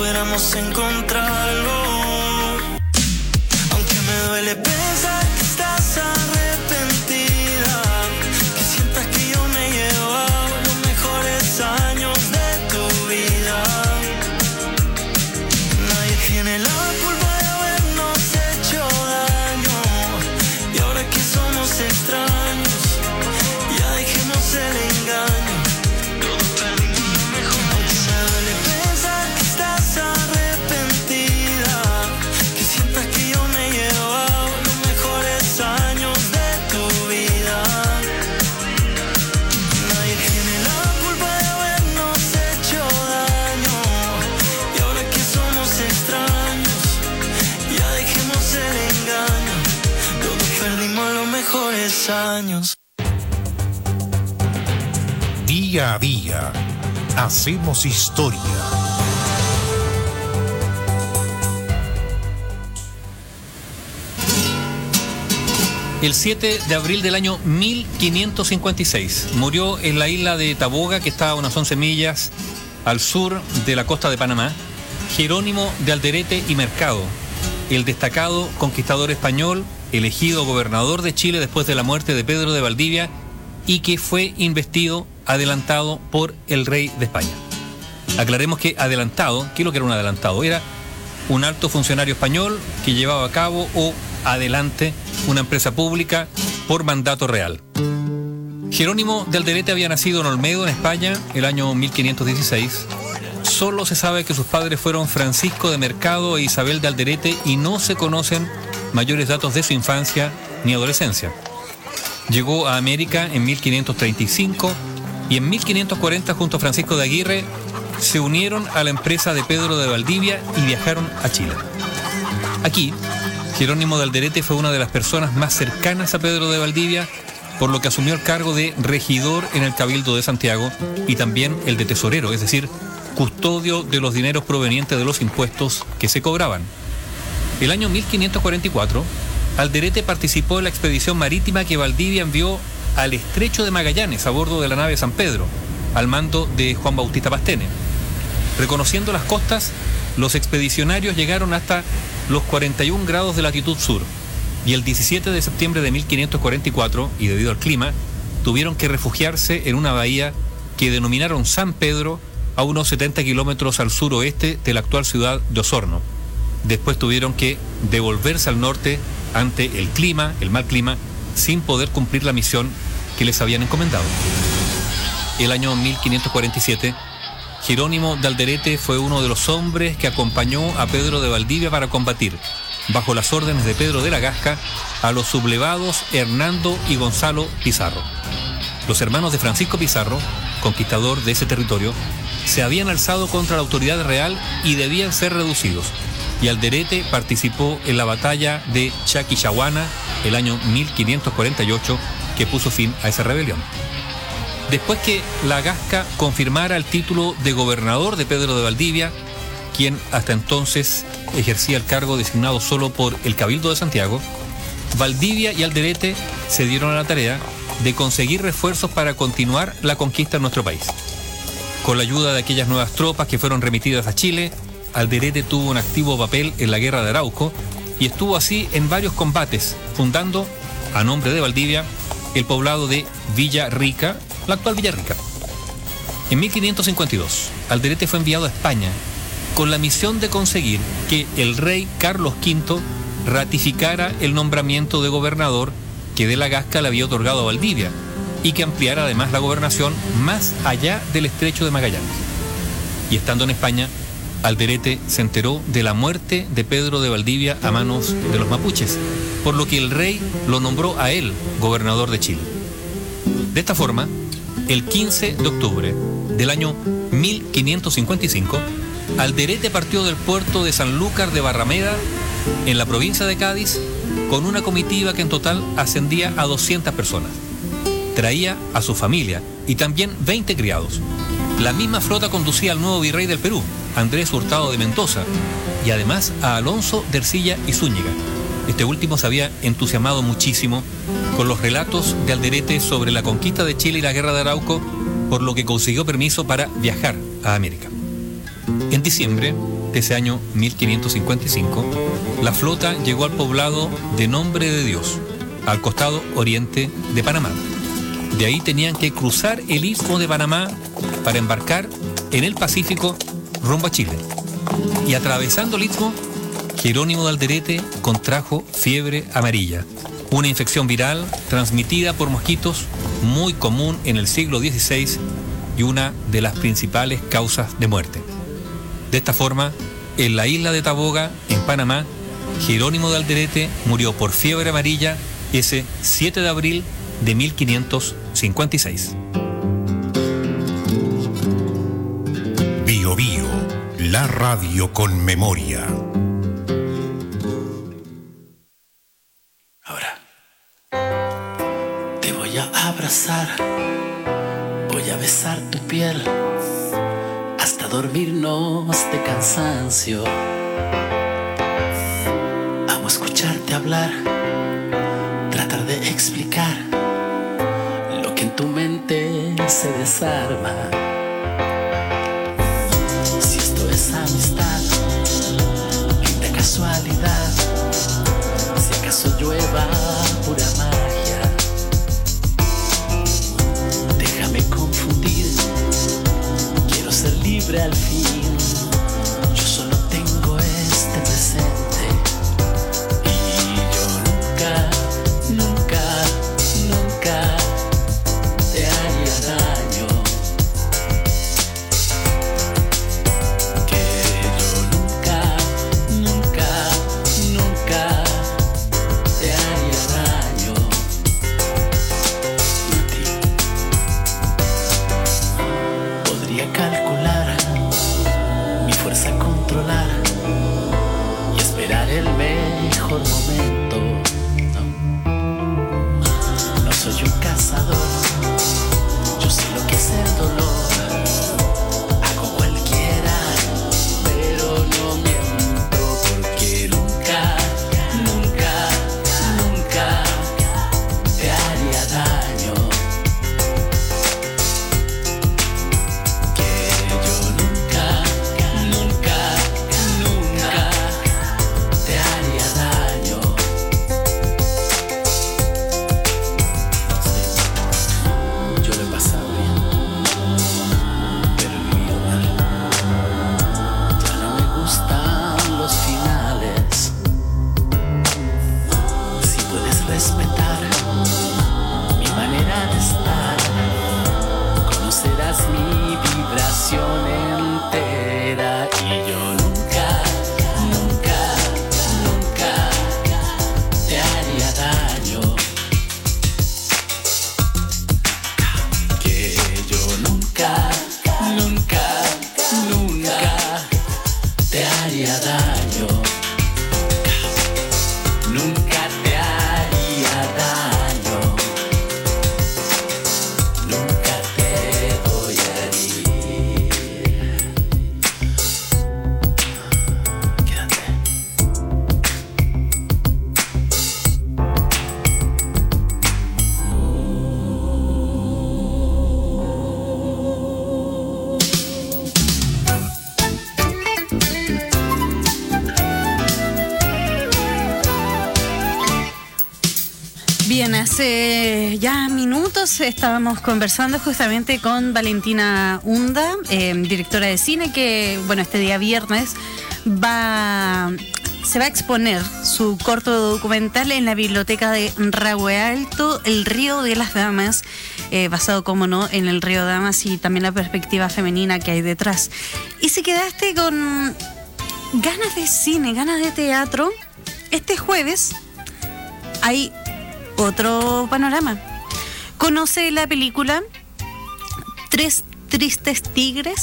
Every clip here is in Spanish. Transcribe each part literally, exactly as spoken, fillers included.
fuéramos a encontrarlo. Aunque me duele pensar que estás arrepentida, que sientas que yo me he llevado los mejores años de tu vida. Nadie tiene la culpa de habernos hecho daño, y ahora que somos extraños, ya dejemos el engaño. Todos perdimos lo mejor. Aunque me duele pensar que estás arrepentida, que sientas que yo me he llevado los mejores años de tu vida. Nadie tiene la culpa de habernos hecho daño, y ahora que somos extraños, ya dejemos el engaño. Todos perdimos los mejores años. Día a día, hacemos historia. El siete de abril del año mil quinientos cincuenta y seis murió en la isla de Taboga, que está a unas once millas al sur de la costa de Panamá, Jerónimo de Alderete y Mercado, el destacado conquistador español, elegido gobernador de Chile después de la muerte de Pedro de Valdivia y que fue investido adelantado por el rey de España. Aclaremos que adelantado, ¿qué es lo que era un adelantado? Era un alto funcionario español que llevaba a cabo o adelante una empresa pública por mandato real. Jerónimo de Alderete había nacido en Olmedo, en España, el año mil quinientos dieciséis. Solo se sabe que sus padres fueron Francisco de Mercado e Isabel de Alderete y no se conocen mayores datos de su infancia ni adolescencia. Llegó a América en mil quinientos treinta y cinco y en mil quinientos cuarenta, junto a Francisco de Aguirre, se unieron a la empresa de Pedro de Valdivia y viajaron a Chile. Aquí, Jerónimo de Alderete fue una de las personas más cercanas a Pedro de Valdivia, por lo que asumió el cargo de regidor en el Cabildo de Santiago y también el de tesorero, es decir, custodio de los dineros provenientes de los impuestos que se cobraban. El año mil quinientos cuarenta y cuatro, Alderete participó en la expedición marítima que Valdivia envió al Estrecho de Magallanes a bordo de la nave San Pedro, al mando de Juan Bautista Pastene. Reconociendo las costas, los expedicionarios llegaron hasta los cuarenta y un grados de latitud sur, y el diecisiete de septiembre de mil quinientos cuarenta y cuatro, y debido al clima, tuvieron que refugiarse en una bahía que denominaron San Pedro, a unos setenta kilómetros al suroeste de la actual ciudad de Osorno. Después tuvieron que devolverse al norte ante el clima, el mal clima, sin poder cumplir la misión que les habían encomendado. El año mil quinientos cuarenta y siete, Jerónimo de Alderete fue uno de los hombres que acompañó a Pedro de Valdivia para combatir, bajo las órdenes de Pedro de la Gasca, a los sublevados Hernando y Gonzalo Pizarro. Los hermanos de Francisco Pizarro, conquistador de ese territorio, se habían alzado contra la autoridad real y debían ser reducidos, y Alderete participó en la batalla de Chaquichahuana el año mil quinientos cuarenta y ocho, que puso fin a esa rebelión. Después que la Gasca confirmara el título de gobernador de Pedro de Valdivia, quien hasta entonces ejercía el cargo designado solo por el Cabildo de Santiago, Valdivia y Alderete se dieron a la tarea de conseguir refuerzos para continuar la conquista en nuestro país. Con la ayuda de aquellas nuevas tropas que fueron remitidas a Chile, Alderete tuvo un activo papel en la Guerra de Arauco y estuvo así en varios combates, fundando, a nombre de Valdivia, el poblado de Villa Rica, la actual Villa Rica. En mil quinientos cincuenta y dos, Alderete fue enviado a España con la misión de conseguir que el rey Carlos quinto ratificara el nombramiento de gobernador que de la Gasca le había otorgado a Valdivia y que ampliara además la gobernación más allá del Estrecho de Magallanes. Y estando en España, Alderete se enteró de la muerte de Pedro de Valdivia a manos de los mapuches, por lo que el rey lo nombró a él gobernador de Chile. De esta forma, el quince de octubre del año mil quinientos cincuenta y cinco, Alderete partió del puerto de Sanlúcar de Barrameda, en la provincia de Cádiz, con una comitiva que en total ascendía a doscientas personas. Traía a su familia y también veinte criados. La misma flota conducía al nuevo virrey del Perú, Andrés Hurtado de Mendoza, y además a Alonso de Ercilla y Zúñiga. Este último se había entusiasmado muchísimo con los relatos de Alderete sobre la conquista de Chile y la guerra de Arauco, por lo que consiguió permiso para viajar a América. En diciembre de ese año mil quinientos cincuenta y cinco, la flota llegó al poblado de Nombre de Dios, al costado oriente de Panamá. De ahí tenían que cruzar el istmo de Panamá para embarcar en el Pacífico rumbo a Chile. Y atravesando el istmo, Jerónimo de Alderete contrajo fiebre amarilla, una infección viral transmitida por mosquitos muy común en el siglo dieciséis y una de las principales causas de muerte. De esta forma, en la isla de Taboga, en Panamá, Jerónimo de Alderete murió por fiebre amarilla ese siete de abril de mil quinientos cincuenta y seis. Bio Bio, la radio con memoria. Ahora te voy a abrazar, voy a besar tu piel hasta dormirnos de cansancio. Amo escucharte hablar, tratar de explicar lo que en tu mente se desarma. Si esto es amistad, linda casualidad, si acaso llueva pura magia, déjame confundir, quiero ser libre al fin. Yo solo tengo este presente y yo nunca, nunca, nunca te haría daño. Que yo nunca, nunca, nunca te haría daño a ti. Podría calcular mi fuerza, controlar y esperar el mejor momento. No, no soy un cazador, yo sé lo que es el dolor. Hago cualquiera, pero no miento, porque nunca, nunca, nunca te haría daño. Que yo nunca, nunca, nunca te haría daño. Sí, yo lo he pasado bien, pero he vivido mal. Ya no me gustan los finales. Si puedes respetar mi manera de estar, conocerás mi vibración entera. Y yo nunca, nunca, nunca te haría daño. Que yo nunca, nunca, nunca te haría daño. Nunca te haría daño. Nunca te voy a herir. Quédate. Bien, hace ya minutos estábamos conversando justamente con Valentina Hunda, eh, directora de cine, que, bueno, este día viernes va, se va a exponer su corto documental en la biblioteca de Rahue Alto, El Río de las Damas, eh, basado, como no, en el Río Damas y también la perspectiva femenina que hay detrás. Y si quedaste con ganas de cine, ganas de teatro, este jueves hay otro panorama. Conoce la película Tres Tristes Tigres.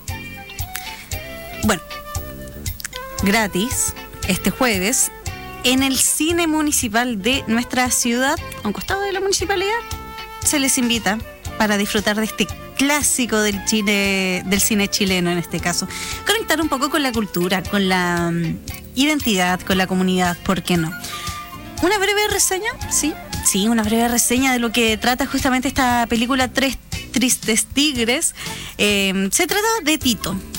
Bueno, gratis este jueves en el cine municipal de nuestra ciudad, a un costado de la municipalidad. Se les invita para disfrutar de este clásico del cine, del cine chileno en este caso. Conectar un poco con la cultura, con la um, identidad, con la comunidad, ¿por qué no? Una breve reseña, sí, sí, una breve reseña de lo que trata justamente esta película Tres Tristes Tigres. Eh, se trata de Tito.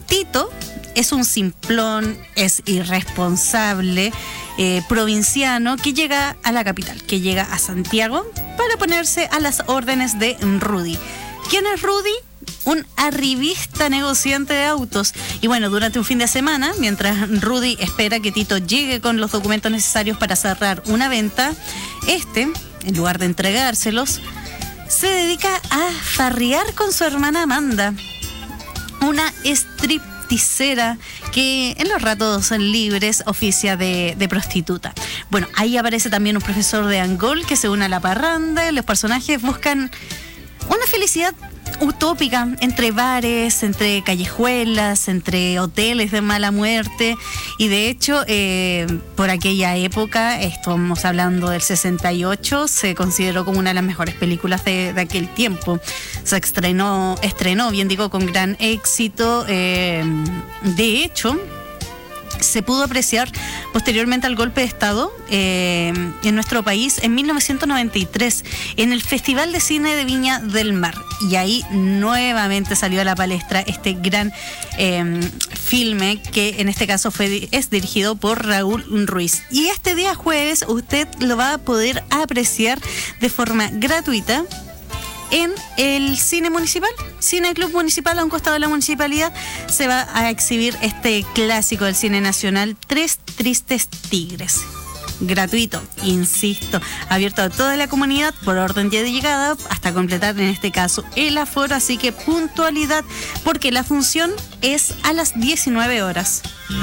Tito es un simplón, es irresponsable, eh, provinciano, que llega a la capital, que llega a Santiago para ponerse a las órdenes de Rudy. ¿Quién es Rudy? Un arribista negociante de autos. Y bueno, durante un fin de semana, mientras Rudy espera que Tito llegue con los documentos necesarios para cerrar una venta, este, en lugar de entregárselos, se dedica a farrear con su hermana Amanda, una stripteasera que en los ratos libres oficia de, de prostituta. Bueno, ahí aparece también un profesor de Angol que se une a la parranda. Los personajes buscan una felicidad utópica entre bares, entre callejuelas, entre hoteles de mala muerte. Y de hecho, eh, por aquella época, estamos hablando del sesenta y ocho, se consideró como una de las mejores películas de, de aquel tiempo. Se estrenó, estrenó, bien digo, con gran éxito. Eh, de hecho, se pudo apreciar posteriormente al golpe de Estado eh, en nuestro país en mil novecientos noventa y tres en el Festival de Cine de Viña del Mar, y ahí nuevamente salió a la palestra este gran eh, filme que en este caso fue es dirigido por Raúl Ruiz, y este día jueves usted lo va a poder apreciar de forma gratuita en el cine municipal, Cine Club Municipal, a un costado de la municipalidad. Se va a exhibir este clásico del cine nacional, Tres Tristes Tigres. Gratuito, insisto, abierto a toda la comunidad por orden de llegada hasta completar en este caso el aforo, así que puntualidad porque la función es a las diecinueve horas.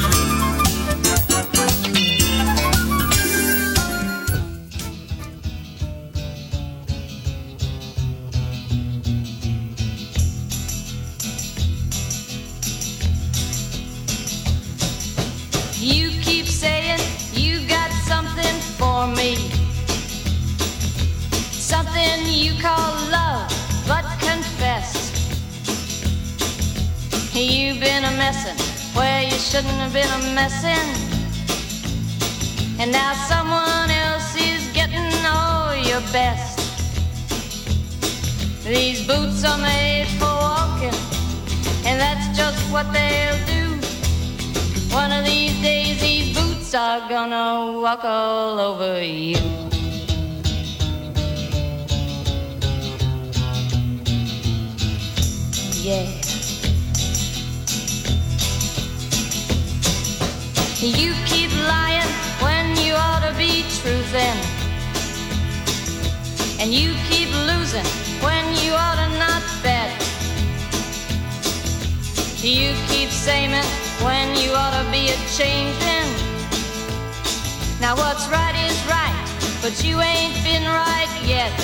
You keep saying you got something for me, something you call love, but confess you've been a messin' where you shouldn't have been a messin', and now someone else is getting all your best. These boots are made for walking, and that's just what they'll do. One of these days these boots are gonna walk all over you. Yeah. You keep lying when you ought to be truthin', and you keep losing when you ought to not bet. You keep saying when you ought to be a-changin'. Now what's right is right, but you ain't been right yet.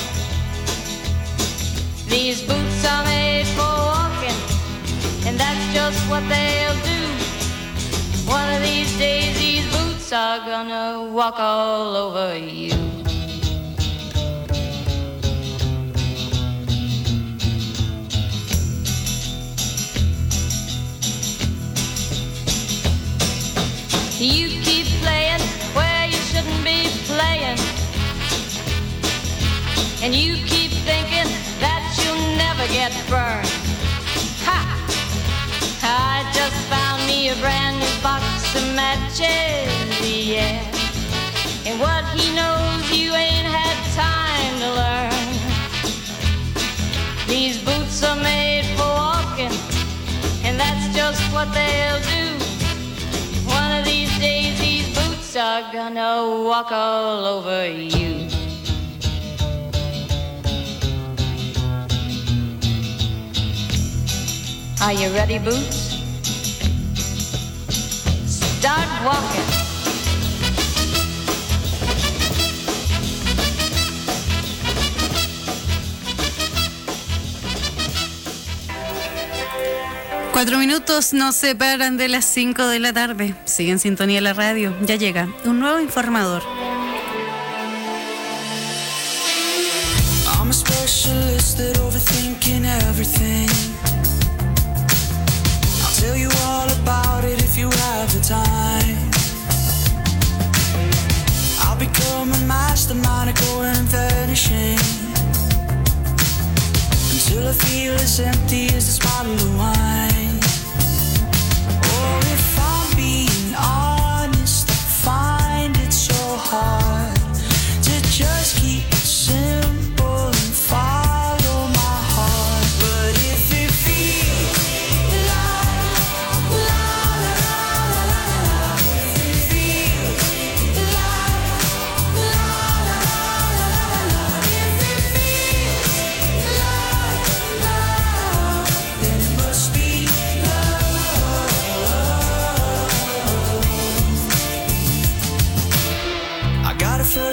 These boots are made for walking, and that's just what they'll do. One of these days these boots are gonna walk all over you. You keep playing where you shouldn't be playing, and you keep thinking that you'll never get burned. Ha! I just found me a brand new box of matches, yeah, and what he knows you ain't had time to learn. These boots are made for walking, and that's just what they'll do. One of these days these boots are gonna walk all over you. Are you ready, Boots? Start walking. Cuatro minutos nos separan de las cinco de la tarde. Sigue en sintonía de la radio. Ya llega un nuevo informador. I'm a specialist at overthinking everything. I'll tell you all about it if you have the time. I'll become a mastermind of going and vanishing, until I feel as empty as this bottle of wine.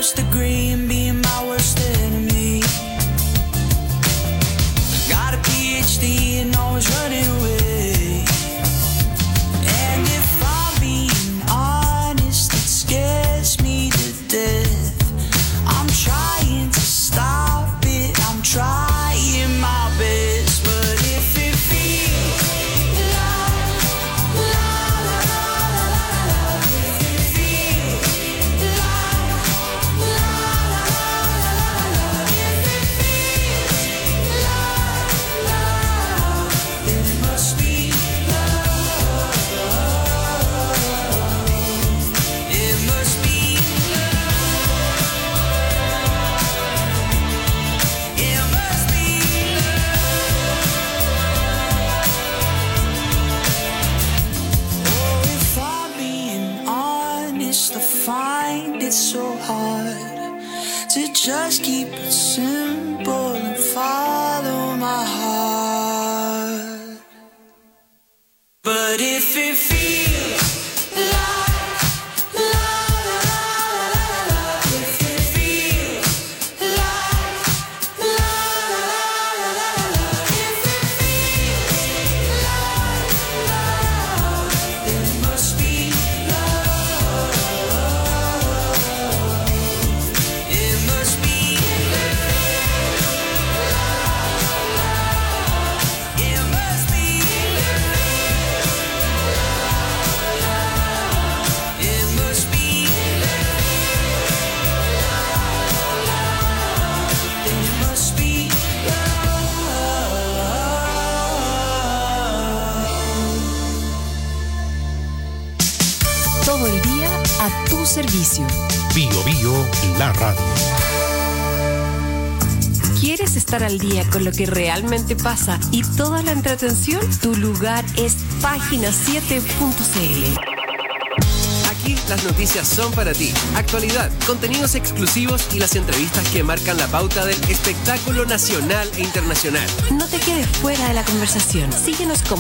first degree in being my worst enemy. Got a P H D and always running away. And if I'm being honest, it scares me to death. I'm trying to stop it, I'm trying my best. But if it feels like, la la la la la, if it feels like, la la la la la, if it feels like love, then it must be love. It must be It must be love. Oh, if I'm being honest, I find it so hard to just keep it simple and follow my heart. But if it feels like la la la la la, if it feels like la la la la la, if it feels like love, then it must be love. It must be love. It must be love. It must be love. It must be love. Todo el día a tu servicio. Bio Bio, la radio. ¿Quieres estar al día con lo que realmente pasa y toda la entretención? Tu lugar es página siete punto c l. Aquí las noticias son para ti. Actualidad, contenidos exclusivos y las entrevistas que marcan la pauta del espectáculo nacional e internacional. No te quedes fuera de la conversación. Síguenos como